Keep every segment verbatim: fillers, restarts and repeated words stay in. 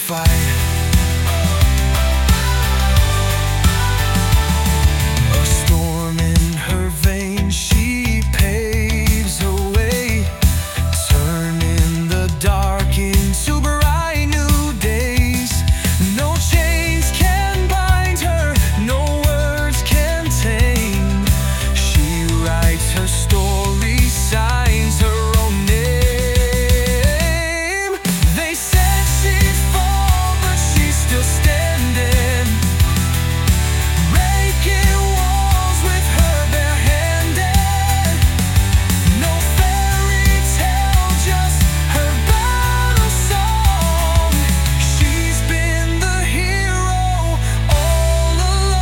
fight. A storm in her veins, she paves her way, turning the dark into bright new days. No chains can bind her, no words can tame. She writes her story, signs her own name. They said she'd fall, but she's still standing, breaking walls with her bare-handed. No fairy tale, just her battle song. She's been the hero all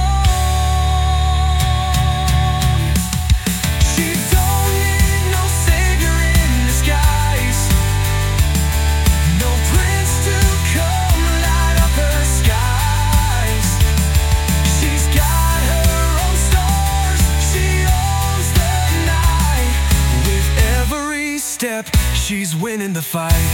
along. She don't need no savior in disguise, no prince to come light up her skies. She's got her own stars, she owns the night. With every step, she's winning the fight.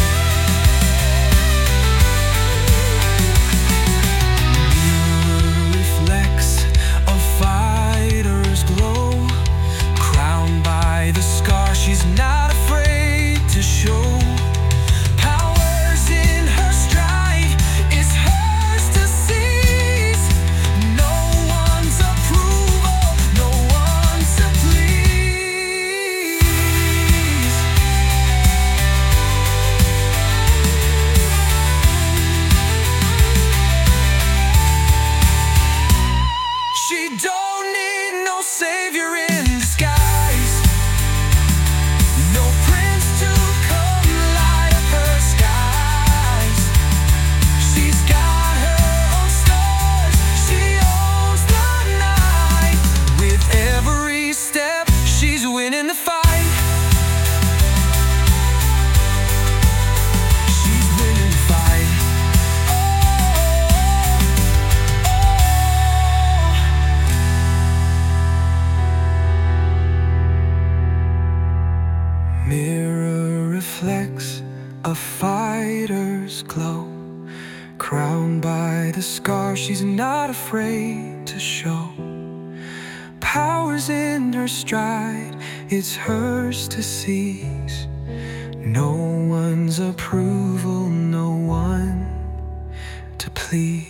Mirror reflects a fighter's glow, crowned by the scar she's not afraid to show. Powers in her stride, it's hers to seize. No one's approval, no one to please. She don't need no savior in disguise, no prince to come light up her skies. She's got her own stars, she owns the night. With every step, she's winning the fight. She's winning the fight. Oh, oh. Mirror reflects a fighter's glow, crowned by the scar she's not afraid to show. Powers in her stride, it's hers to seize. No one's approval, no one to please.